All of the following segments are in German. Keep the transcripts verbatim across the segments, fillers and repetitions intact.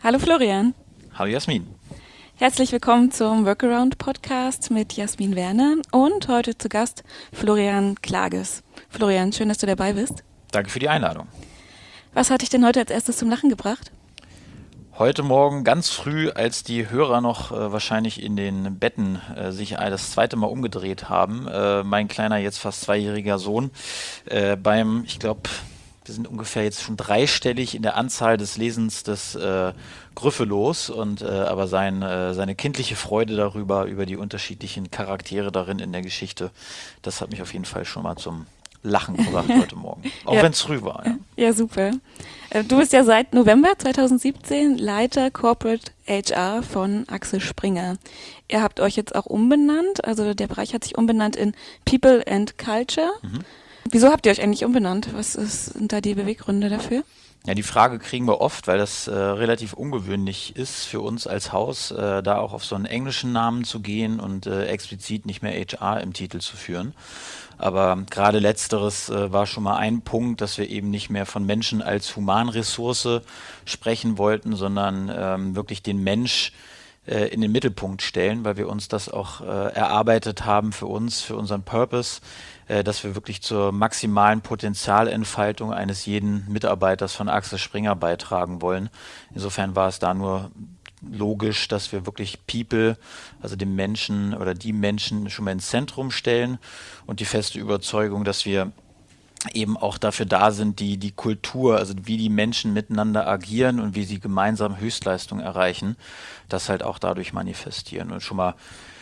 Hallo Florian. Hallo Jasmin. Herzlich willkommen zum Workaround-Podcast mit Jasmin Werner und heute zu Gast Florian Klages. Florian, schön, dass du dabei bist. Danke für die Einladung. Was hat dich denn heute als erstes zum Lachen gebracht? Heute Morgen ganz früh, als die Hörer noch äh, wahrscheinlich in den Betten äh, sich das zweite Mal umgedreht haben, äh, mein kleiner, jetzt fast zweijähriger Sohn äh, beim, ich glaube, wir sind ungefähr jetzt schon dreistellig in der Anzahl des Lesens des äh, Grüffelos und äh, aber sein, äh, seine kindliche Freude darüber, über die unterschiedlichen Charaktere darin in der Geschichte, das hat mich auf jeden Fall schon mal zum Lachen gebracht heute Morgen. Auch Ja. wenn es früh war. Ja. Ja, super. Äh, Du bist ja seit November zweitausendsiebzehn Leiter Corporate H R von Axel Springer. Ihr habt euch jetzt auch umbenannt, also der Bereich hat sich umbenannt in People and Culture. Mhm. Wieso habt ihr euch eigentlich umbenannt? Was ist, sind da die Beweggründe dafür? Ja, die Frage kriegen wir oft, weil das äh, relativ ungewöhnlich ist für uns als Haus, äh, da auch auf so einen englischen Namen zu gehen und äh, explizit nicht mehr H R im Titel zu führen. Aber gerade letzteres äh, war schon mal ein Punkt, dass wir eben nicht mehr von Menschen als Humanressource sprechen wollten, sondern ähm, wirklich den Mensch äh, in den Mittelpunkt stellen, weil wir uns das auch äh, erarbeitet haben für uns, für unseren Purpose, äh, dass wir wirklich zur maximalen Potenzialentfaltung eines jeden Mitarbeiters von Axel Springer beitragen wollen. Insofern war es da nur logisch, dass wir wirklich People, also den Menschen oder die Menschen schon mal ins Zentrum stellen und die feste Überzeugung, dass wir eben auch dafür da sind, die, die Kultur, also wie die Menschen miteinander agieren und wie sie gemeinsam Höchstleistung erreichen, das halt auch dadurch manifestieren und schon mal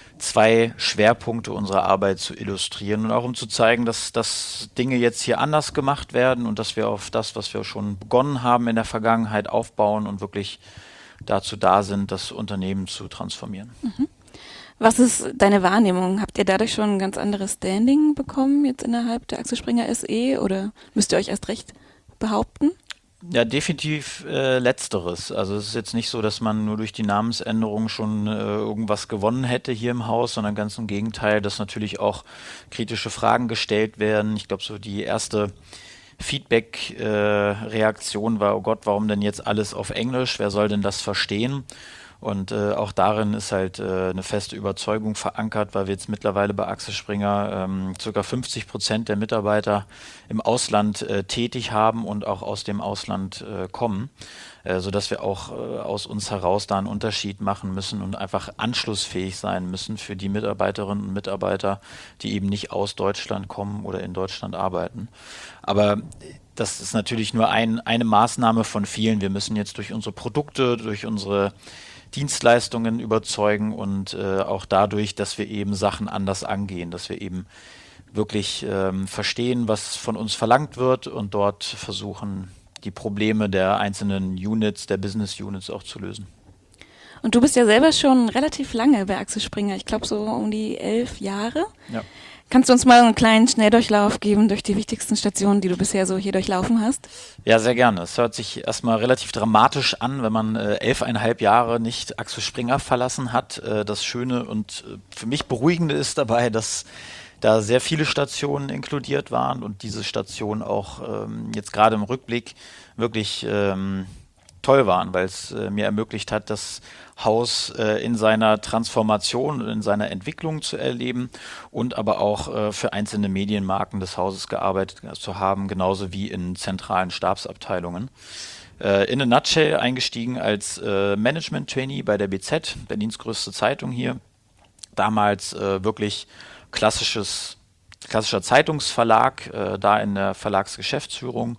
zwei Schwerpunkte unserer Arbeit zu illustrieren und auch um zu zeigen, dass, dass Dinge jetzt hier anders gemacht werden und dass wir auf das, was wir schon begonnen haben in der Vergangenheit, aufbauen und wirklich dazu da sind, das Unternehmen zu transformieren. Was ist deine Wahrnehmung? Habt ihr dadurch schon ein ganz anderes Standing bekommen jetzt innerhalb der Axel Springer S E oder müsst ihr euch erst recht behaupten? Ja, definitiv äh, Letzteres. Also es ist jetzt nicht so, dass man nur durch die Namensänderung schon äh, irgendwas gewonnen hätte hier im Haus, sondern ganz im Gegenteil, dass natürlich auch kritische Fragen gestellt werden. Ich glaube, so die erste Feedback-Reaktion äh, war, oh Gott, warum denn jetzt alles auf Englisch? Wer soll denn das verstehen? Und äh, auch darin ist halt äh, eine feste Überzeugung verankert, weil wir jetzt mittlerweile bei Axel Springer ähm, ca. fünfzig Prozent der Mitarbeiter im Ausland äh, tätig haben und auch aus dem Ausland äh, kommen, äh, sodass wir auch äh, aus uns heraus da einen Unterschied machen müssen und einfach anschlussfähig sein müssen für die Mitarbeiterinnen und Mitarbeiter, die eben nicht aus Deutschland kommen oder in Deutschland arbeiten. Aber das ist natürlich nur ein, eine Maßnahme von vielen. Wir müssen jetzt durch unsere Produkte, durch unsere Dienstleistungen überzeugen und äh, auch dadurch, dass wir eben Sachen anders angehen, dass wir eben wirklich ähm, verstehen, was von uns verlangt wird und dort versuchen, die Probleme der einzelnen Units, der Business Units auch zu lösen. Und du bist ja selber schon relativ lange bei Axel Springer, ich glaube so um die elf Jahre. Ja. Kannst du uns mal einen kleinen Schnelldurchlauf geben durch die wichtigsten Stationen, die du bisher so hier durchlaufen hast? Ja, sehr gerne. Es hört sich erstmal relativ dramatisch an, wenn man äh, elfeinhalb Jahre nicht Axel Springer verlassen hat. Äh, das Schöne und äh, für mich Beruhigende ist dabei, dass da sehr viele Stationen inkludiert waren und diese Stationen auch ähm, jetzt gerade im Rückblick wirklich ähm, toll waren, weil es äh, mir ermöglicht hat, das Haus äh, in seiner Transformation und in seiner Entwicklung zu erleben und aber auch äh, für einzelne Medienmarken des Hauses gearbeitet zu haben, genauso wie in zentralen Stabsabteilungen. Äh, in a nutshell eingestiegen als äh, Management-Trainee bei der B Z, Berlins größte Zeitung hier. Damals äh, wirklich klassisches, klassischer Zeitungsverlag, äh, da in der Verlagsgeschäftsführung.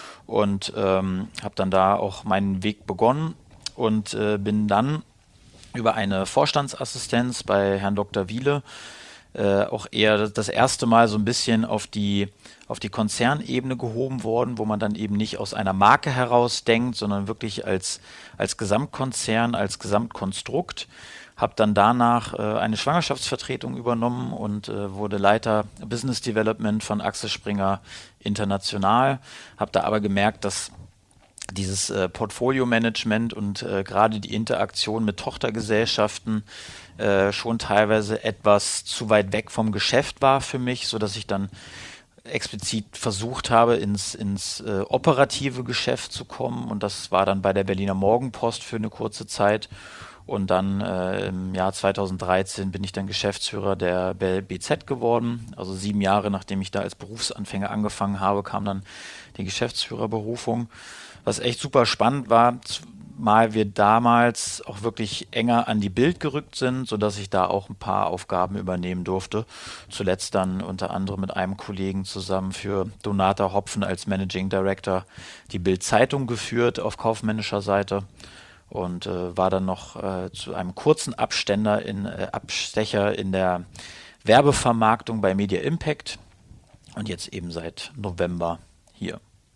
Und ähm, habe dann da auch meinen Weg begonnen und äh, bin dann über eine Vorstandsassistenz bei Herrn Doktor Wiele äh, auch eher das erste Mal so ein bisschen auf die, auf die Konzernebene gehoben worden, wo man dann eben nicht aus einer Marke heraus denkt, sondern wirklich als, als Gesamtkonzern, als Gesamtkonstrukt. Habe dann danach äh, eine Schwangerschaftsvertretung übernommen und äh, wurde Leiter Business Development von Axel Springer International. Habe da aber gemerkt, dass dieses äh, Portfolio-Management und äh, gerade die Interaktion mit Tochtergesellschaften äh, schon teilweise etwas zu weit weg vom Geschäft war für mich, sodass ich dann explizit versucht habe, ins, ins äh, operative Geschäft zu kommen. Und das war dann bei der Berliner Morgenpost für eine kurze Zeit. Und dann äh, im Jahr zweitausenddreizehn bin ich dann Geschäftsführer der B Z geworden. Also sieben Jahre nachdem ich da als Berufsanfänger angefangen habe, kam dann die Geschäftsführerberufung. Was echt super spannend war, mal wir damals auch wirklich enger an die Bild gerückt sind, sodass ich da auch ein paar Aufgaben übernehmen durfte. Zuletzt dann unter anderem mit einem Kollegen zusammen für Donata Hopfen als Managing Director die Bild-Zeitung geführt auf kaufmännischer Seite und äh, war dann noch äh, zu einem kurzen Abständer in, äh, Abstecher in der Werbevermarktung bei Media Impact und jetzt eben seit November hier.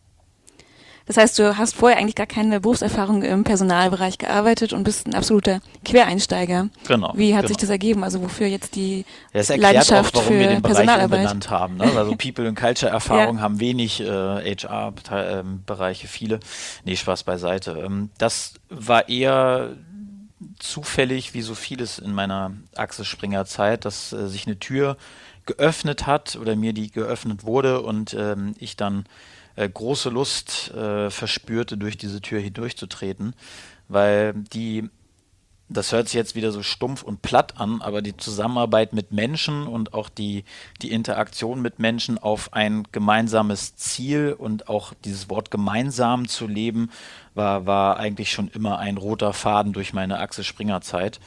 Das heißt, du hast vorher eigentlich gar keine Berufserfahrung im Personalbereich gearbeitet und bist ein absoluter Quereinsteiger. Genau. Wie hat genau. sich das ergeben? Also wofür jetzt die das erklärt Leidenschaft auch, warum für wir den Bereich Personalarbeit umbenannt haben. Ne? Also People- und Culture-Erfahrung Ja. haben wenig, äh, H R-Bereiche viele. Nee, Spaß beiseite. Ähm, das war eher zufällig, wie so vieles in meiner Axel Springer Zeit, dass äh, sich eine Tür geöffnet hat oder mir die geöffnet wurde und ähm, ich dann äh, große Lust äh, verspürte, durch diese Tür hindurchzutreten, weil die, das hört sich jetzt wieder so stumpf und platt an, aber die Zusammenarbeit mit Menschen und auch die, die Interaktion mit Menschen auf ein gemeinsames Ziel und auch dieses Wort gemeinsam zu leben, war, war eigentlich schon immer ein roter Faden durch meine Axel Springer Zeit.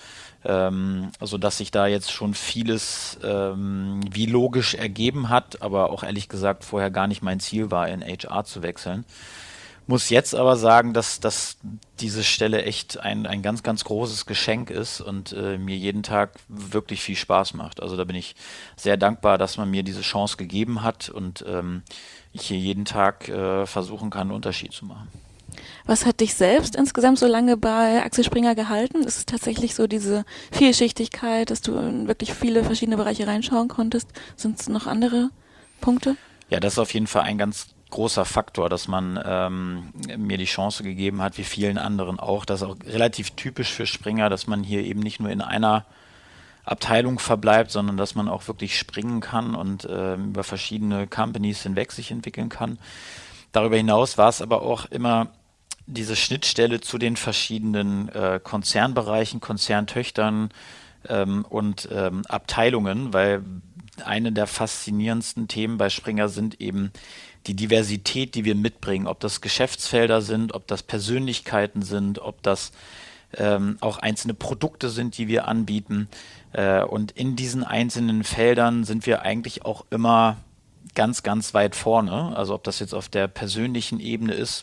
Ähm, also dass sich da jetzt schon vieles ähm, wie logisch ergeben hat, aber auch ehrlich gesagt vorher gar nicht mein Ziel war, in H R zu wechseln. Muss jetzt aber sagen, dass, dass diese Stelle echt ein, ein ganz, ganz großes Geschenk ist und äh, mir jeden Tag wirklich viel Spaß macht. Also da bin ich sehr dankbar, dass man mir diese Chance gegeben hat und ähm, ich hier jeden Tag äh, versuchen kann, einen Unterschied zu machen. Was hat dich selbst insgesamt so lange bei Axel Springer gehalten? Ist es tatsächlich so diese Vielschichtigkeit, dass du in wirklich viele verschiedene Bereiche reinschauen konntest? Sind es noch andere Punkte? Ja, das ist auf jeden Fall ein ganz großer Faktor, dass man ähm, mir die Chance gegeben hat, wie vielen anderen auch. Das ist auch relativ typisch für Springer, dass man hier eben nicht nur in einer Abteilung verbleibt, sondern dass man auch wirklich springen kann und ähm, über verschiedene Companies hinweg sich entwickeln kann. Darüber hinaus war es aber auch immer diese Schnittstelle zu den verschiedenen äh, Konzernbereichen, Konzerntöchtern ähm, und ähm, Abteilungen, weil eine der faszinierendsten Themen bei Springer sind eben die Diversität, die wir mitbringen, ob das Geschäftsfelder sind, ob das Persönlichkeiten sind, ob das ähm, auch einzelne Produkte sind, die wir anbieten. Äh, und in diesen einzelnen Feldern sind wir eigentlich auch immer ganz, ganz weit vorne. Also ob das jetzt auf der persönlichen Ebene ist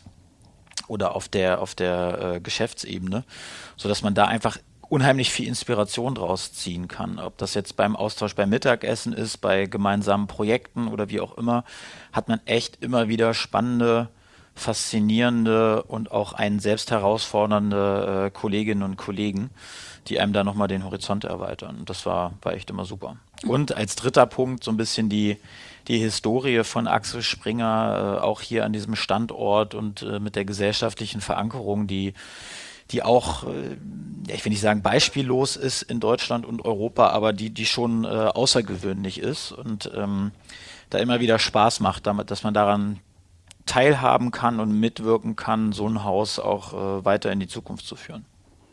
oder auf der, auf der äh, Geschäftsebene, sodass man da einfach unheimlich viel Inspiration draus ziehen kann. Ob das jetzt beim Austausch beim Mittagessen ist, bei gemeinsamen Projekten oder wie auch immer, hat man echt immer wieder spannende, faszinierende und auch einen selbst herausfordernde äh, Kolleginnen und Kollegen, die einem da nochmal den Horizont erweitern. Das war, war echt immer super. Und als dritter Punkt so ein bisschen die, die Historie von Axel Springer, äh, auch hier an diesem Standort und äh, mit der gesellschaftlichen Verankerung, die die auch, äh, ich will nicht sagen beispiellos ist in Deutschland und Europa, aber die, die schon äh, außergewöhnlich ist und ähm, da immer wieder Spaß macht, damit, dass man daran teilhaben kann und mitwirken kann, so ein Haus auch äh, weiter in die Zukunft zu führen.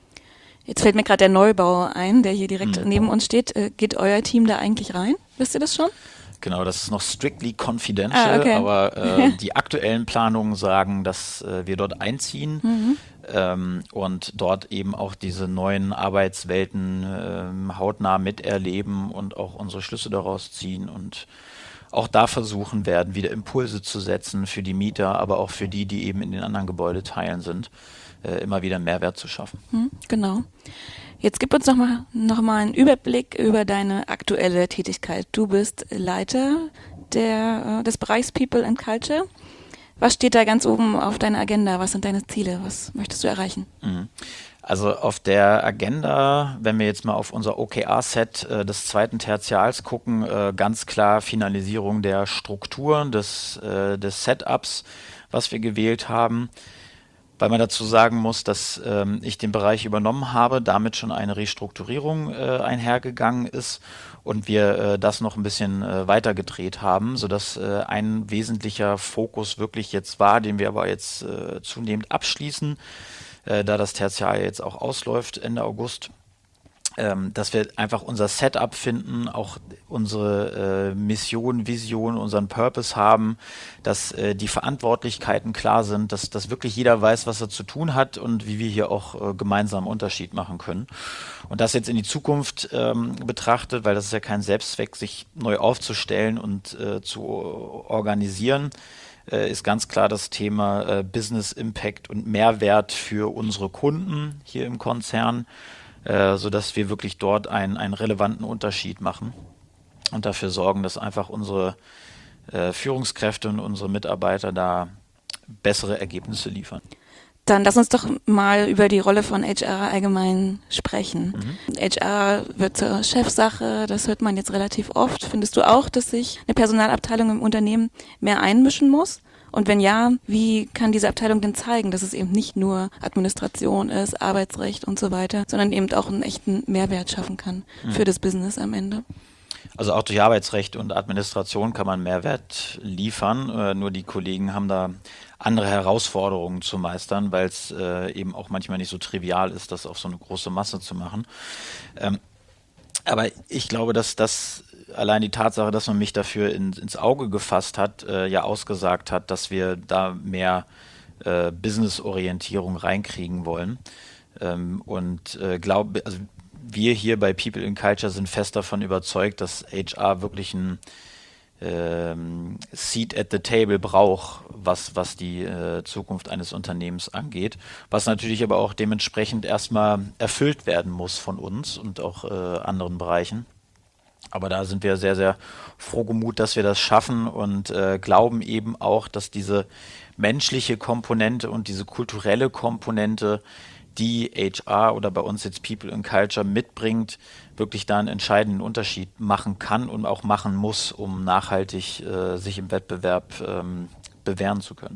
Jetzt fällt mir gerade der Neubau ein, der hier direkt Hm. neben uns steht. Äh, geht euer Team da eigentlich rein? Wisst ihr das schon? Genau, das ist noch strictly confidential, Ah, okay. aber äh, die aktuellen Planungen sagen, dass äh, wir dort einziehen Mhm. ähm, und dort eben auch diese neuen Arbeitswelten ähm, hautnah miterleben und auch unsere Schlüsse daraus ziehen und auch da versuchen werden, wieder Impulse zu setzen für die Mieter, aber auch für die, die eben in den anderen Gebäudeteilen sind, äh, immer wieder Mehrwert zu schaffen. Hm, genau. Jetzt gib uns noch mal, noch mal einen Überblick über deine aktuelle Tätigkeit. Du bist Leiter der, äh, des Bereichs People and Culture. Was steht da ganz oben auf deiner Agenda? Was sind deine Ziele? Was möchtest du erreichen? Mhm. Also auf der Agenda, wenn wir jetzt mal auf unser O K R-Set äh, des zweiten Tertials gucken, äh, ganz klar Finalisierung der Strukturen, des, äh, des Setups, was wir gewählt haben. weil man dazu sagen muss, dass ähm, ich den Bereich übernommen habe, damit schon eine Restrukturierung äh, einhergegangen ist und wir äh, das noch ein bisschen äh, weiter gedreht haben, sodass äh, ein wesentlicher Fokus wirklich jetzt war, den wir aber jetzt äh, zunehmend abschließen, äh, da das Tertial jetzt auch ausläuft Ende August. Ähm, dass wir einfach unser Setup finden, auch unsere äh, Mission, Vision, unseren Purpose haben, dass äh, die Verantwortlichkeiten klar sind, dass, dass wirklich jeder weiß, was er zu tun hat und wie wir hier auch äh, gemeinsam einen Unterschied machen können. Und das jetzt in die Zukunft ähm, betrachtet, weil das ist ja kein Selbstzweck, sich neu aufzustellen und äh, zu organisieren, äh, ist ganz klar das Thema äh, Business Impact und Mehrwert für unsere Kunden hier im Konzern, Äh, sodass wir wirklich dort einen, einen relevanten Unterschied machen und dafür sorgen, dass einfach unsere äh, Führungskräfte und unsere Mitarbeiter da bessere Ergebnisse liefern. Dann lass uns doch mal über die Rolle von H R allgemein sprechen. Mhm. H R wird zur Chefsache, das hört man jetzt relativ oft. Findest du auch, dass sich eine Personalabteilung im Unternehmen mehr einmischen muss? Und wenn ja, wie kann diese Abteilung denn zeigen, dass es eben nicht nur Administration ist, Arbeitsrecht und so weiter, sondern eben auch einen echten Mehrwert schaffen kann mhm. für das Business am Ende? Also auch durch Arbeitsrecht und Administration kann man Mehrwert liefern, äh, nur die Kollegen haben da andere Herausforderungen zu meistern, weil es äh, eben auch manchmal nicht so trivial ist, das auf so eine große Masse zu machen. Ähm, aber ich glaube, dass das allein die Tatsache, dass man mich dafür in, ins Auge gefasst hat, äh, ja ausgesagt hat, dass wir da mehr äh, Business-Orientierung reinkriegen wollen. Ähm, und äh, glaube, also wir hier bei People in Culture sind fest davon überzeugt, dass H R wirklich ein ähm, Seat at the Table braucht, was, was die äh, Zukunft eines Unternehmens angeht, was natürlich aber auch dementsprechend erstmal erfüllt werden muss von uns und auch äh, anderen Bereichen. Aber da sind wir sehr, sehr frohgemut, dass wir das schaffen und äh, glauben eben auch, dass diese menschliche Komponente und diese kulturelle Komponente, die H R oder bei uns jetzt People in Culture mitbringt, wirklich da einen entscheidenden Unterschied machen kann und auch machen muss, um nachhaltig äh, sich im Wettbewerb ähm, bewähren zu können.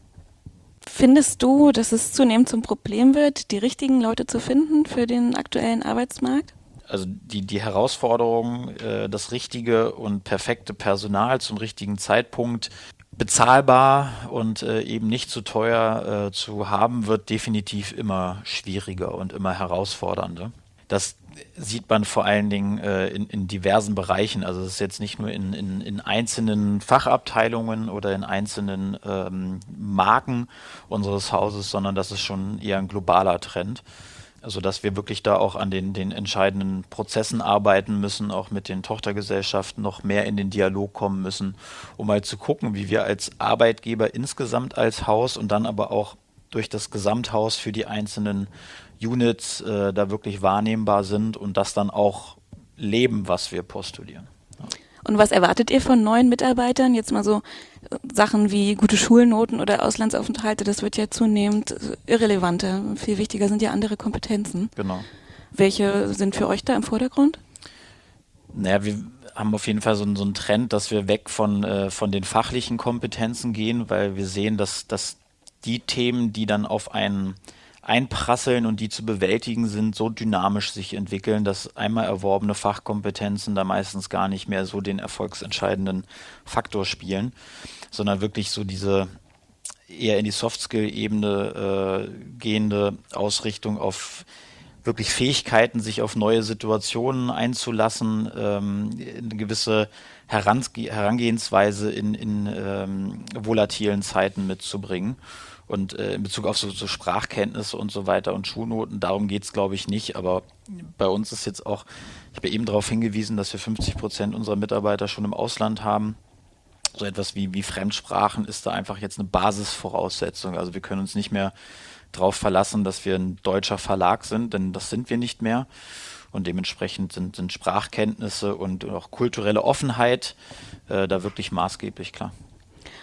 Findest du, dass es zunehmend zum Problem wird, die richtigen Leute zu finden für den aktuellen Arbeitsmarkt? Also die, die Herausforderung, äh, das richtige und perfekte Personal zum richtigen Zeitpunkt bezahlbar und äh, eben nicht zu teuer äh, zu haben, wird definitiv immer schwieriger und immer herausfordernder. Das sieht man vor allen Dingen äh, in, in diversen Bereichen. Also es ist jetzt nicht nur in, in, in einzelnen Fachabteilungen oder in einzelnen ähm, Marken unseres Hauses, sondern das ist schon eher ein globaler Trend. Also dass wir wirklich da auch an den, den entscheidenden Prozessen arbeiten müssen, auch mit den Tochtergesellschaften noch mehr in den Dialog kommen müssen, um mal zu gucken, wie wir als Arbeitgeber insgesamt als Haus und dann aber auch durch das Gesamthaus für die einzelnen Units äh, da wirklich wahrnehmbar sind und das dann auch leben, was wir postulieren. Ja. Und was erwartet ihr von neuen Mitarbeitern? Jetzt mal so Sachen wie gute Schulnoten oder Auslandsaufenthalte, das wird ja zunehmend irrelevanter. Viel wichtiger sind ja andere Kompetenzen. Genau. Welche sind für euch da im Vordergrund? Naja, wir haben auf jeden Fall so, so einen Trend, dass wir weg von, äh, von den fachlichen Kompetenzen gehen, weil wir sehen, dass, dass die Themen, die dann auf einen einprasseln und die zu bewältigen sind, so dynamisch sich entwickeln, dass einmal erworbene Fachkompetenzen da meistens gar nicht mehr so den erfolgsentscheidenden Faktor spielen, sondern wirklich so diese eher in die Soft-Skill-Ebene äh, gehende Ausrichtung auf wirklich Fähigkeiten, sich auf neue Situationen einzulassen, ähm, eine gewisse Herange- Herangehensweise in, in ähm, volatilen Zeiten mitzubringen. Und äh, in Bezug auf so, so Sprachkenntnisse und so weiter und Schulnoten, darum geht es, glaube ich, nicht. Aber bei uns ist jetzt auch, ich habe eben darauf hingewiesen, dass wir fünfzig Prozent unserer Mitarbeiter schon im Ausland haben. So etwas wie, wie Fremdsprachen ist da einfach jetzt eine Basisvoraussetzung. Also wir können uns nicht mehr darauf verlassen, dass wir ein deutscher Verlag sind, denn das sind wir nicht mehr. Und dementsprechend sind, sind Sprachkenntnisse und auch kulturelle Offenheit äh, da wirklich maßgeblich, klar.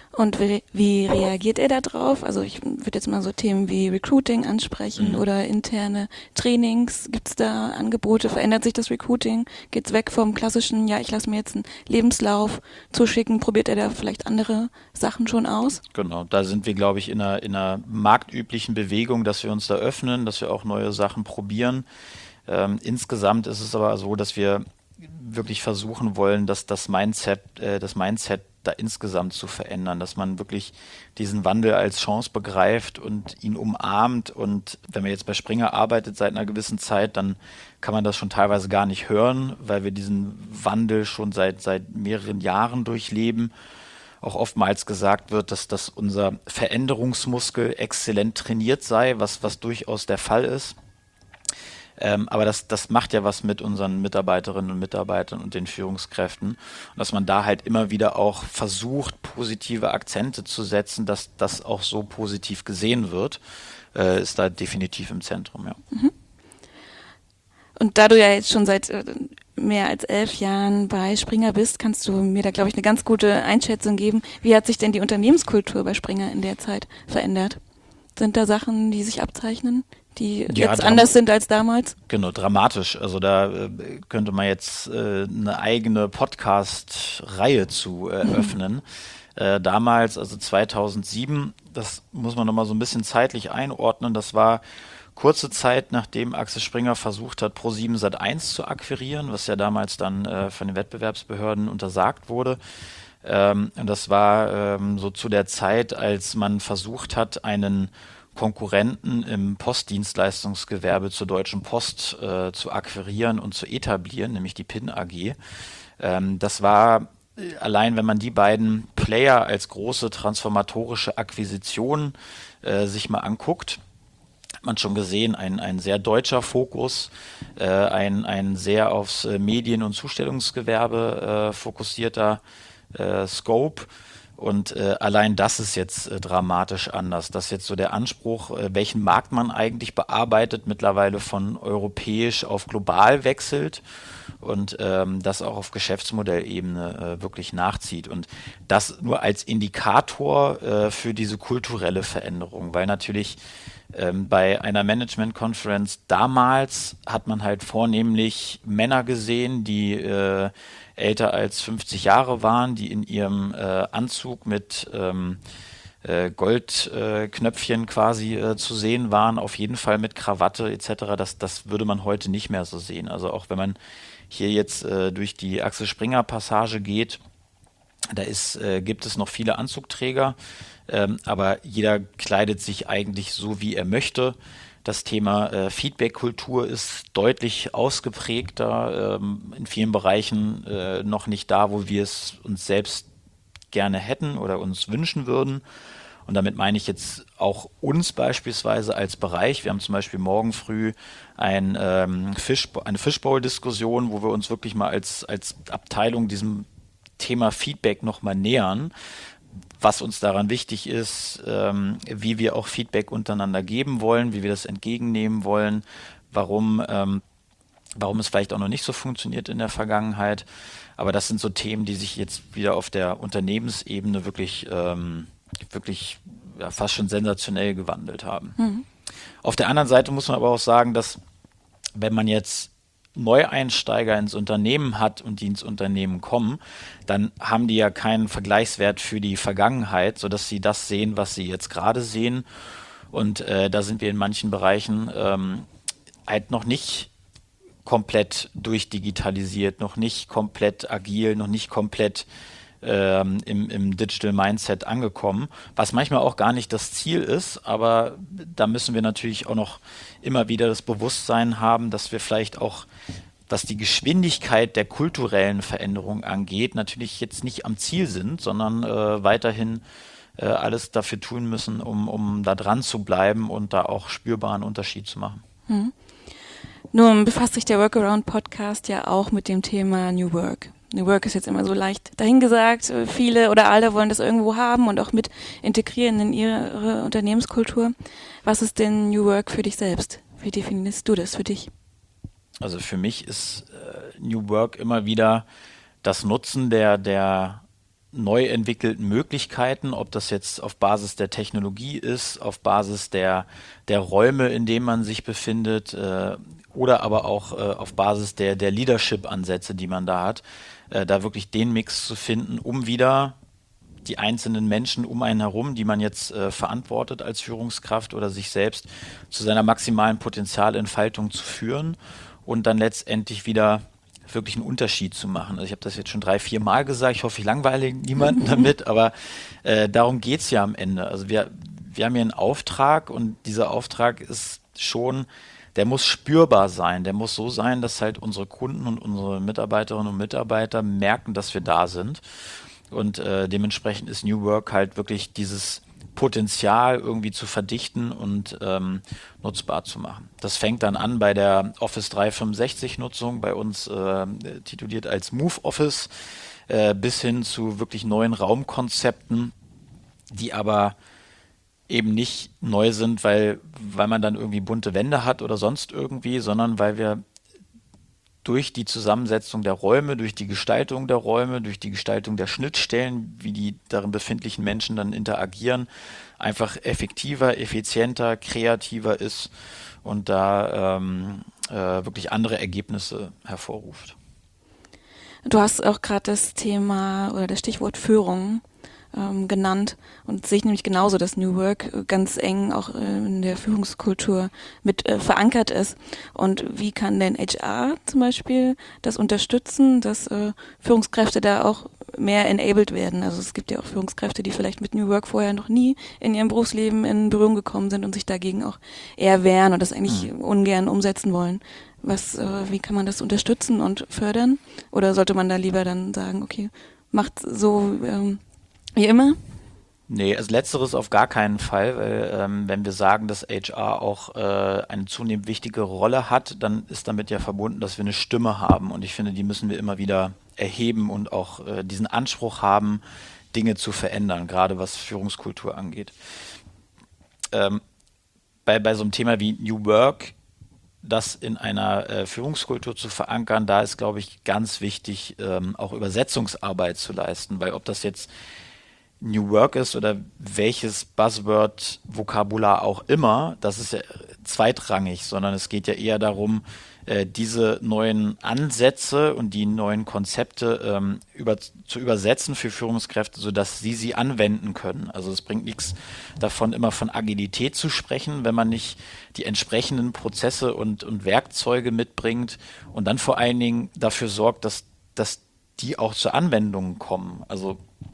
Und wie, wie reagiert er da drauf? Also ich würde jetzt mal so Themen wie Recruiting ansprechen Mhm. oder interne Trainings. Gibt es da Angebote? Verändert sich das Recruiting? Geht es weg vom klassischen, ja, ich lasse mir jetzt einen Lebenslauf zuschicken? Probiert er da vielleicht andere Sachen schon aus? Genau, da sind wir, glaube ich, in einer, in einer marktüblichen Bewegung, dass wir uns da öffnen, dass wir auch neue Sachen probieren. Ähm, insgesamt ist es aber so, dass wir wirklich versuchen wollen, dass das Mindset, äh, das Mindset da insgesamt zu verändern, dass man wirklich diesen Wandel als Chance begreift und ihn umarmt. Und wenn man jetzt bei Springer arbeitet seit einer gewissen Zeit, dann kann man das schon teilweise gar nicht hören, weil wir diesen Wandel schon seit, seit mehreren Jahren durchleben. Auch oftmals gesagt wird, dass, dass unser Veränderungsmuskel exzellent trainiert sei, was, was durchaus der Fall ist. Ähm, aber das, das macht ja was mit unseren Mitarbeiterinnen und Mitarbeitern und den Führungskräften. Und dass man da halt immer wieder auch versucht, positive Akzente zu setzen, dass das auch so positiv gesehen wird, äh, ist da definitiv im Zentrum, ja. Und da du ja jetzt schon seit äh, mehr als elf Jahren bei Springer bist, kannst du mir da, glaube ich, eine ganz gute Einschätzung geben. Wie hat sich denn die Unternehmenskultur bei Springer in der Zeit verändert? Sind da Sachen, die sich abzeichnen, die Ja, jetzt dram anders sind als damals? genau, dramatisch. Also da äh, könnte man jetzt äh, eine eigene Podcast-Reihe zu äh, öffnen. Äh, damals, also zweitausendsieben, das muss man nochmal so ein bisschen zeitlich einordnen, das war kurze Zeit, nachdem Axel Springer versucht hat, ProSieben Sat eins zu akquirieren, was ja damals dann äh, von den Wettbewerbsbehörden untersagt wurde. Ähm, und das war ähm, so zu der Zeit, als man versucht hat, einen Konkurrenten im Postdienstleistungsgewerbe zur Deutschen Post äh, zu akquirieren und zu etablieren, nämlich die P I N A G. Ähm, das war äh, allein, wenn man die beiden Player als große transformatorische Akquisition äh, sich mal anguckt, hat man schon gesehen, ein, ein sehr deutscher Fokus, äh, ein, ein sehr aufs äh, Medien- und Zustellungsgewerbe äh, fokussierter äh, Scope. Und äh, allein das ist jetzt äh, dramatisch anders. Das ist jetzt so der Anspruch, äh, welchen Markt man eigentlich bearbeitet, mittlerweile von europäisch auf global wechselt und ähm, das auch auf Geschäftsmodellebene äh, wirklich nachzieht. Und das nur als Indikator äh, für diese kulturelle Veränderung, weil natürlich ähm, bei einer Management-Conference damals hat man halt vornehmlich Männer gesehen, die äh, älter als fünfzig Jahre waren, die in ihrem äh, Anzug mit ähm, äh, Goldknöpfchen äh, quasi äh, zu sehen waren, auf jeden Fall mit Krawatte et cetera. Das, das würde man heute nicht mehr so sehen. Also auch wenn man hier jetzt äh, durch die Axel Springer Passage geht, da ist, äh, gibt es noch viele Anzugträger, ähm, aber jeder kleidet sich eigentlich so, wie er möchte. Das Thema äh, Feedback-Kultur ist deutlich ausgeprägter, ähm, in vielen Bereichen äh, noch nicht da, wo wir es uns selbst gerne hätten oder uns wünschen würden. Und damit meine ich jetzt auch uns beispielsweise als Bereich. Wir haben zum Beispiel morgen früh ein, ähm, Fish, eine Fishbowl-Diskussion, wo wir uns wirklich mal als, als Abteilung diesem Thema Feedback nochmal nähern, was uns daran wichtig ist, ähm, wie wir auch Feedback untereinander geben wollen, wie wir das entgegennehmen wollen, warum, ähm, warum es vielleicht auch noch nicht so funktioniert in der Vergangenheit. Aber das sind so Themen, die sich jetzt wieder auf der Unternehmensebene wirklich, ähm, wirklich ja, fast schon sensationell gewandelt haben. Mhm. Auf der anderen Seite muss man aber auch sagen, dass wenn man jetzt Neueinsteiger ins Unternehmen hat und die ins Unternehmen kommen, dann haben die ja keinen Vergleichswert für die Vergangenheit, sodass sie das sehen, was sie jetzt gerade sehen. Und äh, da sind wir in manchen Bereichen ähm, halt noch nicht komplett durchdigitalisiert, noch nicht komplett agil, noch nicht komplett ähm, im, im Digital Mindset angekommen, was manchmal auch gar nicht das Ziel ist, aber da müssen wir natürlich auch noch immer wieder das Bewusstsein haben, dass wir vielleicht auch, was die Geschwindigkeit der kulturellen Veränderung angeht, natürlich jetzt nicht am Ziel sind, sondern äh, weiterhin äh, alles dafür tun müssen, um, um da dran zu bleiben und da auch spürbaren Unterschied zu machen. Mhm. Nun befasst sich der Workaround-Podcast ja auch mit dem Thema New Work. New Work ist jetzt immer so leicht dahingesagt. Viele oder alle wollen das irgendwo haben und auch mit integrieren in ihre Unternehmenskultur. Was ist denn New Work für dich selbst? Wie definierst du das für dich? Also für mich ist äh, New Work immer wieder das Nutzen der, der neu entwickelten Möglichkeiten, ob das jetzt auf Basis der Technologie ist, auf Basis der, der Räume, in denen man sich befindet, äh, oder aber auch äh, auf Basis der, der Leadership-Ansätze, die man da hat, äh, da wirklich den Mix zu finden, um wieder die einzelnen Menschen um einen herum, die man jetzt äh, verantwortet als Führungskraft oder sich selbst, zu seiner maximalen Potenzialentfaltung zu führen und dann letztendlich wieder wirklich einen Unterschied zu machen. Also ich habe das jetzt schon drei, vier Mal gesagt, ich hoffe, ich langweile niemanden damit, aber äh, darum geht es ja am Ende. Also wir, wir haben hier einen Auftrag und dieser Auftrag ist schon, der muss spürbar sein, der muss so sein, dass halt unsere Kunden und unsere Mitarbeiterinnen und Mitarbeiter merken, dass wir da sind. Und äh, dementsprechend ist New Work halt wirklich dieses Potenzial irgendwie zu verdichten und ähm, nutzbar zu machen. Das fängt dann an bei der Office dreihundertfünfundsechzig Nutzung, bei uns äh, tituliert als Move Office, äh, bis hin zu wirklich neuen Raumkonzepten, die aber eben nicht neu sind, weil, weil man dann irgendwie bunte Wände hat oder sonst irgendwie, sondern weil wir durch die Zusammensetzung der Räume, durch die Gestaltung der Räume, durch die Gestaltung der Schnittstellen, wie die darin befindlichen Menschen dann interagieren, einfach effektiver, effizienter, kreativer ist und da ähm, äh, wirklich andere Ergebnisse hervorruft. Du hast auch gerade das Thema oder das Stichwort Führung ähm, genannt und sehe ich nämlich genauso, dass New Work ganz eng auch äh, in der Führungskultur mit äh, verankert ist. Und wie kann denn H R zum Beispiel das unterstützen, dass äh, Führungskräfte da auch mehr enabled werden? Also es gibt ja auch Führungskräfte, die vielleicht mit New Work vorher noch nie in ihrem Berufsleben in Berührung gekommen sind und sich dagegen auch eher wehren und das eigentlich mhm. ungern umsetzen wollen. Was, äh, wie kann man das unterstützen und fördern? Oder sollte man da lieber dann sagen, okay, macht so ähm, wie immer? Nee, also letzteres auf gar keinen Fall, weil ähm, wenn wir sagen, dass H R auch äh, eine zunehmend wichtige Rolle hat, dann ist damit ja verbunden, dass wir eine Stimme haben und ich finde, die müssen wir immer wieder erheben und auch äh, diesen Anspruch haben, Dinge zu verändern, gerade was Führungskultur angeht. Ähm, bei, bei so einem Thema wie New Work, das in einer äh, Führungskultur zu verankern, da ist, glaube ich, ganz wichtig, ähm, auch Übersetzungsarbeit zu leisten, weil ob das jetzt New Work ist oder welches Buzzword-Vokabular auch immer, das ist ja zweitrangig, sondern es geht ja eher darum, äh, diese neuen Ansätze und die neuen Konzepte ähm, über, zu übersetzen für Führungskräfte, sodass sie sie anwenden können. Also es bringt nichts davon, immer von Agilität zu sprechen, wenn man nicht die entsprechenden Prozesse und, und Werkzeuge mitbringt und dann vor allen Dingen dafür sorgt, dass, dass die auch zur Anwendung kommen. Also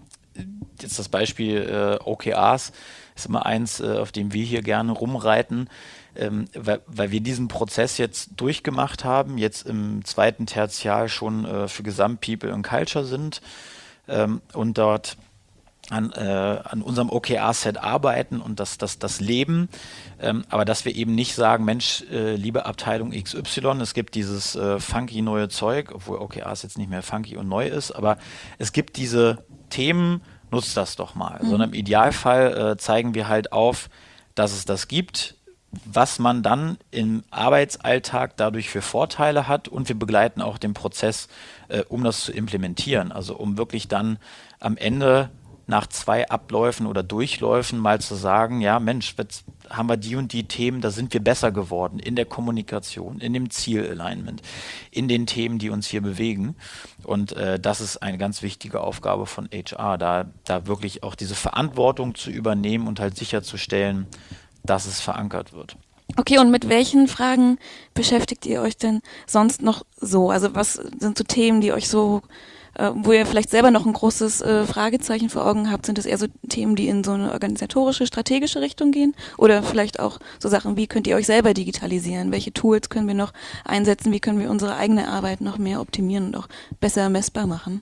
jetzt das Beispiel äh, O K Rs ist immer eins, äh, auf dem wir hier gerne rumreiten, ähm, weil, weil wir diesen Prozess jetzt durchgemacht haben, jetzt im zweiten Tertial schon äh, für Gesamt People and Culture sind ähm, und dort an, äh, an unserem O K R-Set arbeiten und das, das, das leben, ähm, aber dass wir eben nicht sagen, Mensch, äh, liebe Abteilung X Y, es gibt dieses äh, funky neue Zeug, obwohl O K Rs jetzt nicht mehr funky und neu ist, aber es gibt diese Themen, nutzt das doch mal. Mhm. Sondern im Idealfall äh, zeigen wir halt auf, dass es das gibt, was man dann im Arbeitsalltag dadurch für Vorteile hat und wir begleiten auch den Prozess, äh, um das zu implementieren. Also um wirklich dann am Ende nach zwei Abläufen oder Durchläufen mal zu sagen, ja Mensch, jetzt haben wir die und die Themen, da sind wir besser geworden in der Kommunikation, in dem Zielalignment, in den Themen, die uns hier bewegen. Und äh, das ist eine ganz wichtige Aufgabe von H R, da, da wirklich auch diese Verantwortung zu übernehmen und halt sicherzustellen, dass es verankert wird. Okay, und mit welchen Fragen beschäftigt ihr euch denn sonst noch so? Also was sind so Themen, die euch so wo ihr vielleicht selber noch ein großes äh, Fragezeichen vor Augen habt? Sind das eher so Themen, die in so eine organisatorische, strategische Richtung gehen? Oder vielleicht auch so Sachen, wie könnt ihr euch selber digitalisieren? Welche Tools können wir noch einsetzen? Wie können wir unsere eigene Arbeit noch mehr optimieren und auch besser messbar machen?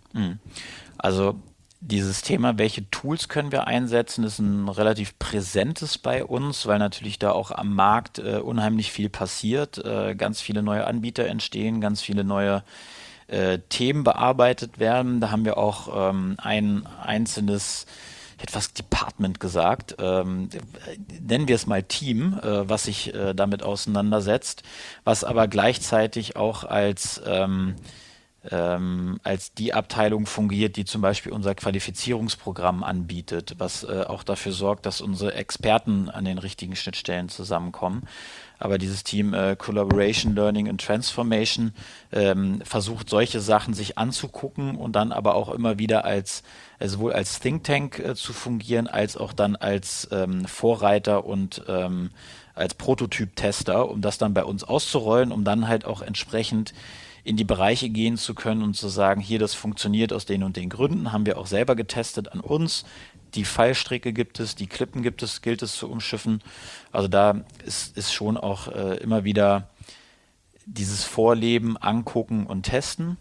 Also dieses Thema, welche Tools können wir einsetzen, ist ein relativ präsentes bei uns, weil natürlich da auch am Markt äh, unheimlich viel passiert, äh, ganz viele neue Anbieter entstehen, ganz viele neue Äh, Themen bearbeitet werden. Da haben wir auch ähm, ein einzelnes, ich hätte fast Department gesagt, ähm, nennen wir es mal Team, äh, was sich äh, damit auseinandersetzt, was aber gleichzeitig auch als ähm, ähm, als die Abteilung fungiert, die zum Beispiel unser Qualifizierungsprogramm anbietet, was äh, auch dafür sorgt, dass unsere Experten an den richtigen Schnittstellen zusammenkommen. Aber dieses Team äh, Collaboration, Learning and Transformation ähm, versucht solche Sachen sich anzugucken und dann aber auch immer wieder als äh, sowohl als Think Tank äh, zu fungieren, als auch dann als ähm, Vorreiter und ähm, als Prototyp-Tester, um das dann bei uns auszurollen, um dann halt auch entsprechend in die Bereiche gehen zu können und zu sagen, hier, das funktioniert aus den und den Gründen, haben wir auch selber getestet an uns. Die Fallstricke gibt es, die Klippen gibt es, gilt es zu umschiffen. Also da ist, ist schon auch äh, immer wieder dieses Vorleben, Angucken und Testen.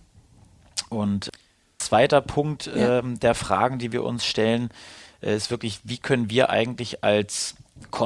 Und zweiter Punkt Ja. ähm, der Fragen, die wir uns stellen, äh, ist wirklich, wie können wir eigentlich als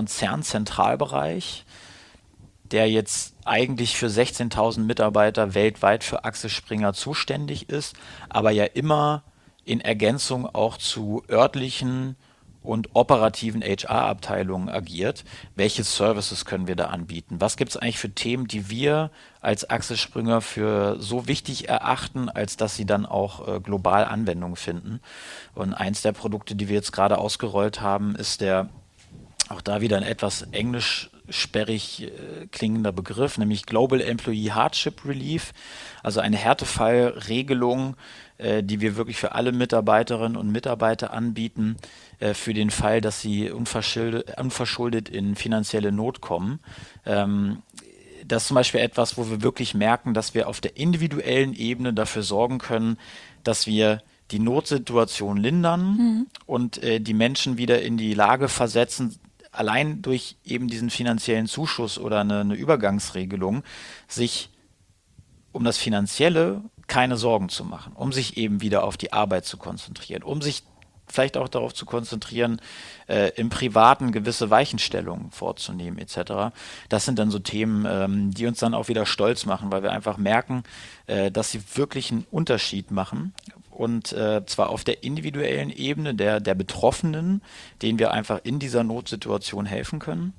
Konzernzentralbereich, der jetzt eigentlich für sechzehntausend Mitarbeiter weltweit für Axel Springer zuständig ist, aber ja immer in Ergänzung auch zu örtlichen und operativen H R-Abteilungen agiert. Welche Services können wir da anbieten? Was gibt es eigentlich für Themen, die wir als Axel Springer für so wichtig erachten, als dass sie dann auch äh, global Anwendung finden? Und eins der Produkte, die wir jetzt gerade ausgerollt haben, ist der auch da wieder ein etwas englischsperrig äh, klingender Begriff, nämlich Global Employee Hardship Relief, also eine Härtefallregelung, äh, die wir wirklich für alle Mitarbeiterinnen und Mitarbeiter anbieten, äh, für den Fall, dass sie unverschuldet, unverschuldet in finanzielle Not kommen. Ähm, das ist zum Beispiel etwas, wo wir wirklich merken, dass wir auf der individuellen Ebene dafür sorgen können, dass wir die Notsituation lindern mhm. und äh, die Menschen wieder in die Lage versetzen, allein durch eben diesen finanziellen Zuschuss oder eine, eine Übergangsregelung, sich um das Finanzielle keine Sorgen zu machen, um sich eben wieder auf die Arbeit zu konzentrieren, um sich vielleicht auch darauf zu konzentrieren, äh, im Privaten gewisse Weichenstellungen vorzunehmen et cetera. Das sind dann so Themen, ähm, die uns dann auch wieder stolz machen, weil wir einfach merken, äh, dass sie wirklich einen Unterschied machen. Und äh, zwar auf der individuellen Ebene der, der Betroffenen, denen wir einfach in dieser Notsituation helfen können.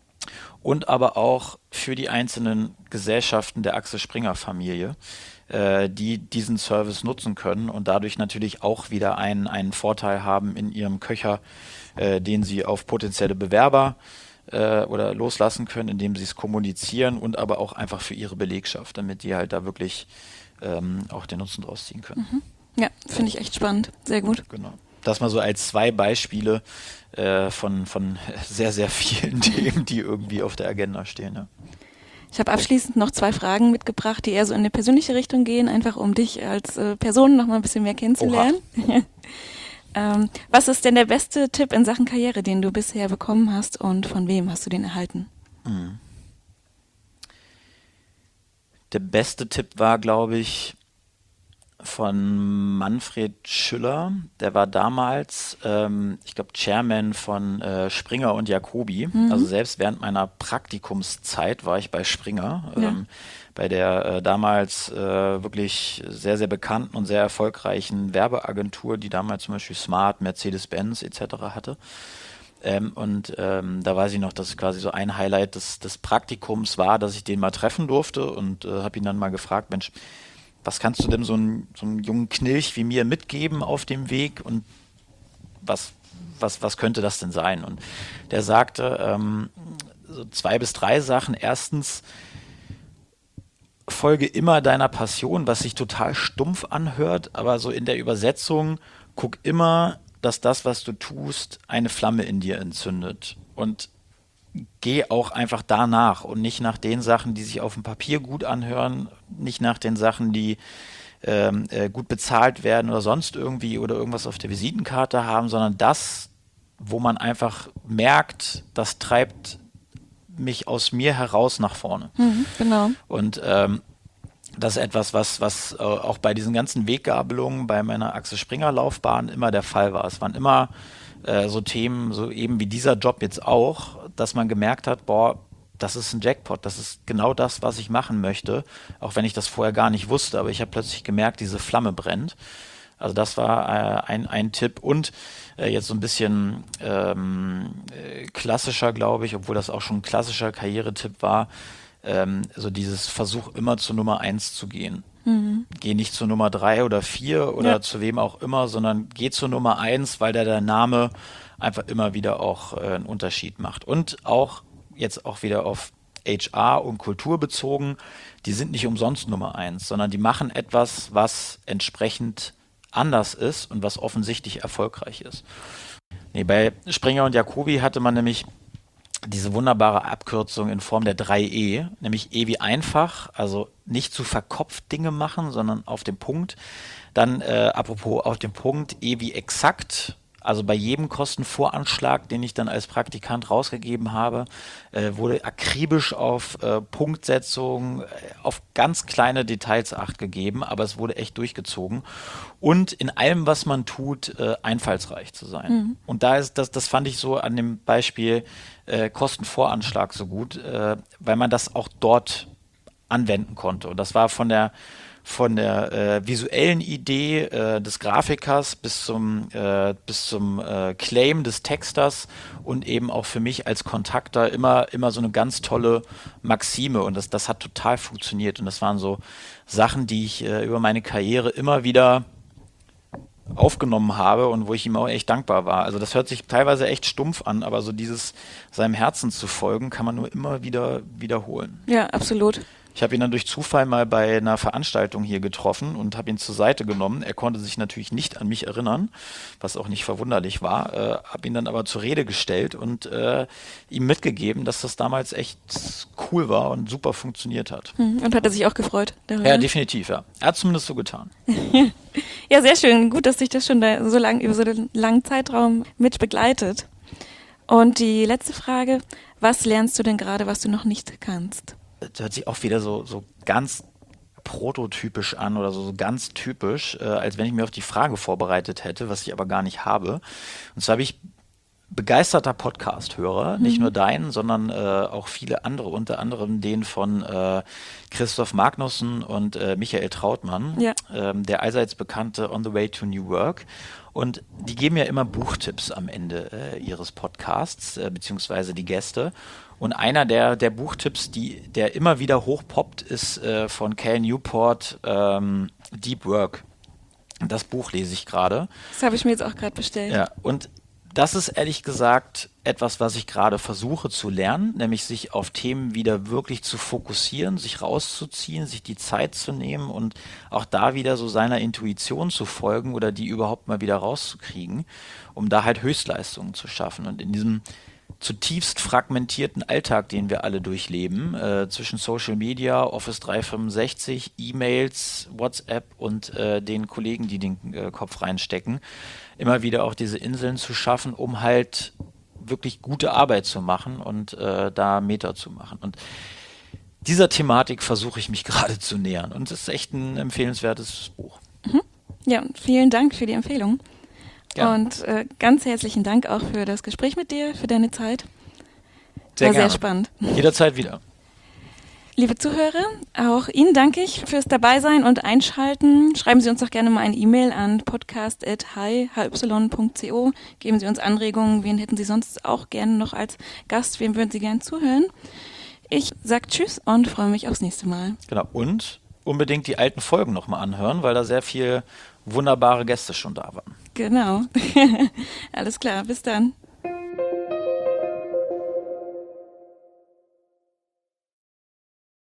Und aber auch für die einzelnen Gesellschaften der Axel Springer Familie, äh, die diesen Service nutzen können und dadurch natürlich auch wieder einen, einen Vorteil haben in ihrem Köcher, äh, den sie auf potenzielle Bewerber äh, oder loslassen können, indem sie es kommunizieren und aber auch einfach für ihre Belegschaft, damit die halt da wirklich ähm, auch den Nutzen draus ziehen können. Mhm. Ja, finde ich echt spannend. Sehr gut. Genau. Das mal so als zwei Beispiele äh, von, von sehr, sehr vielen Themen, die irgendwie auf der Agenda stehen. Ja. Ich habe abschließend noch zwei Fragen mitgebracht, die eher so in eine persönliche Richtung gehen, einfach um dich als äh, Person noch mal ein bisschen mehr kennenzulernen. ähm, was ist denn der beste Tipp in Sachen Karriere, den du bisher bekommen hast und von wem hast du den erhalten? Mhm. Der beste Tipp war, glaube ich, von Manfred Schüller, der war damals, ähm, ich glaube, Chairman von äh, Springer und Jacobi. Mhm. Also selbst während meiner Praktikumszeit war ich bei Springer, ähm, ja. bei der äh, damals äh, wirklich sehr, sehr bekannten und sehr erfolgreichen Werbeagentur, die damals zum Beispiel Smart, Mercedes-Benz et cetera hatte. Ähm, und ähm, da weiß ich noch, dass quasi so ein Highlight des, des Praktikums war, dass ich den mal treffen durfte und äh, habe ihn dann mal gefragt, Mensch, was kannst du denn so einem so einen jungen Knilch wie mir mitgeben auf dem Weg und was, was, was könnte das denn sein? Und der sagte ähm, so zwei bis drei Sachen. Erstens, folge immer deiner Passion, was sich total stumpf anhört, aber so in der Übersetzung, guck immer, dass das, was du tust, eine Flamme in dir entzündet. Und geh auch einfach danach und nicht nach den Sachen, die sich auf dem Papier gut anhören, nicht nach den Sachen, die ähm, äh, gut bezahlt werden oder sonst irgendwie oder irgendwas auf der Visitenkarte haben, sondern das, wo man einfach merkt, das treibt mich aus mir heraus nach vorne. Mhm, genau. Und ähm, das ist etwas, was, was äh, auch bei diesen ganzen Weggabelungen bei meiner Axel Springer Laufbahn immer der Fall war. Es waren immer äh, so Themen, so eben wie dieser Job jetzt auch, dass man gemerkt hat, boah, das ist ein Jackpot, das ist genau das, was ich machen möchte, auch wenn ich das vorher gar nicht wusste, aber ich habe plötzlich gemerkt, diese Flamme brennt. Also das war äh, ein, ein Tipp und äh, jetzt so ein bisschen ähm, äh, klassischer, glaube ich, obwohl das auch schon ein klassischer Karrieretipp war, ähm, so dieses Versuch immer zur Nummer eins zu gehen. Mhm. Geh nicht zur Nummer drei oder vier oder ja. zu wem auch immer, sondern geh zur Nummer eins, weil da der Name einfach immer wieder auch äh, einen Unterschied macht. Und auch jetzt auch wieder auf H R und Kultur bezogen, die sind nicht umsonst Nummer eins, sondern die machen etwas, was entsprechend anders ist und was offensichtlich erfolgreich ist. Nee, bei Springer und Jacobi hatte man nämlich diese wunderbare Abkürzung in Form der drei E, nämlich E wie einfach, also nicht zu verkopft Dinge machen, sondern auf den Punkt. Dann, äh, apropos auf den Punkt, E wie exakt, also bei jedem Kostenvoranschlag, den ich dann als Praktikant rausgegeben habe, äh, wurde akribisch auf äh, Punktsetzung, äh, auf ganz kleine Details Acht gegeben, aber es wurde echt durchgezogen. Und in allem, was man tut, äh, einfallsreich zu sein. Mhm. Und da ist das, das fand ich so an dem Beispiel äh, Kostenvoranschlag so gut, äh, weil man das auch dort anwenden konnte. Und das war von der von der äh, visuellen Idee äh, des Grafikers bis zum, äh, bis zum äh, Claim des Texters und eben auch für mich als Kontakter immer, immer so eine ganz tolle Maxime und das, das hat total funktioniert und das waren so Sachen, die ich äh, über meine Karriere immer wieder aufgenommen habe und wo ich ihm auch echt dankbar war. Also das hört sich teilweise echt stumpf an, aber so dieses seinem Herzen zu folgen, kann man nur immer wieder wiederholen. Ja, absolut. Ich habe ihn dann durch Zufall mal bei einer Veranstaltung hier getroffen und habe ihn zur Seite genommen. Er konnte sich natürlich nicht an mich erinnern, was auch nicht verwunderlich war. Äh, habe ihn dann aber zur Rede gestellt und äh, ihm mitgegeben, dass das damals echt cool war und super funktioniert hat. Und hat er sich auch gefreut darüber? Ja, definitiv, ja. Er hat zumindest so getan. Ja, sehr schön. Gut, dass dich das schon da so lang, über so einen langen Zeitraum mit begleitet. Und die letzte Frage, was lernst du denn gerade, was du noch nicht kannst? Das hört sich auch wieder so, so ganz prototypisch an oder so, so ganz typisch, äh, als wenn ich mir auf die Frage vorbereitet hätte, was ich aber gar nicht habe. Und zwar habe ich begeisterter Podcast-Hörer, mhm. nicht nur deinen, sondern äh, auch viele andere, unter anderem den von äh, Christoph Magnussen und äh, Michael Trautmann, ja. ähm, der allseits bekannte On the Way to New Work. Und die geben ja immer Buchtipps am Ende äh, ihres Podcasts, äh, beziehungsweise die Gäste. Und einer der, der Buchtipps, die, der immer wieder hochpoppt, ist äh, von Cal Newport, ähm, Deep Work. Das Buch lese ich gerade. Das habe ich mir jetzt auch gerade bestellt. Ja, und das ist ehrlich gesagt etwas, was ich gerade versuche zu lernen, nämlich sich auf Themen wieder wirklich zu fokussieren, sich rauszuziehen, sich die Zeit zu nehmen und auch da wieder so seiner Intuition zu folgen oder die überhaupt mal wieder rauszukriegen, um da halt Höchstleistungen zu schaffen. Und in diesem zutiefst fragmentierten Alltag, den wir alle durchleben, äh, zwischen Social Media, Office dreihundertfünfundsechzig, E-Mails, WhatsApp und äh, den Kollegen, die den äh, Kopf reinstecken, immer wieder auch diese Inseln zu schaffen, um halt wirklich gute Arbeit zu machen und äh, da Meter zu machen. Und dieser Thematik versuche ich mich gerade zu nähern. Und es ist echt ein empfehlenswertes Buch. Mhm. Ja, vielen Dank für die Empfehlung. Ja. Und äh, ganz herzlichen Dank auch für das Gespräch mit dir, für deine Zeit. Sehr War gerne. Sehr spannend. Jederzeit wieder. Liebe Zuhörer, auch Ihnen danke ich fürs Dabeisein und Einschalten. Schreiben Sie uns doch gerne mal eine E-Mail an podcast at hy punkt co. Geben Sie uns Anregungen, wen hätten Sie sonst auch gerne noch als Gast, wem würden Sie gerne zuhören. Ich sage Tschüss und freue mich aufs nächste Mal. Genau, und unbedingt die alten Folgen nochmal anhören, weil da sehr viel wunderbare Gäste schon da waren. Genau. Alles klar, bis dann.